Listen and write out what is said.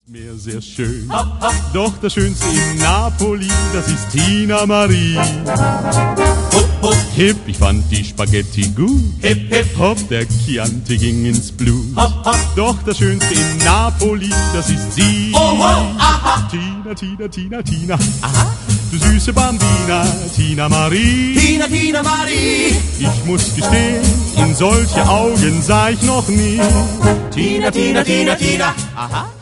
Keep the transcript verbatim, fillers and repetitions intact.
Meer sehr schön, doch das Schönste in Napoli, das ist Tina Marie. Hip, ich fand die Spaghetti gut. Hip, hip, hopp, der Chianti ging ins Blut. Hopp, hopp. Doch das Schönste in Napoli, das ist sie. Oh, oh, aha. Tina, Tina, Tina, Tina. Aha. Du süße Bambina, Tina Marie. Tina, Tina Marie. Ich muss gestehen, in solche Augen sah ich noch nie. Tina, Tina, Tina, Tina. Aha.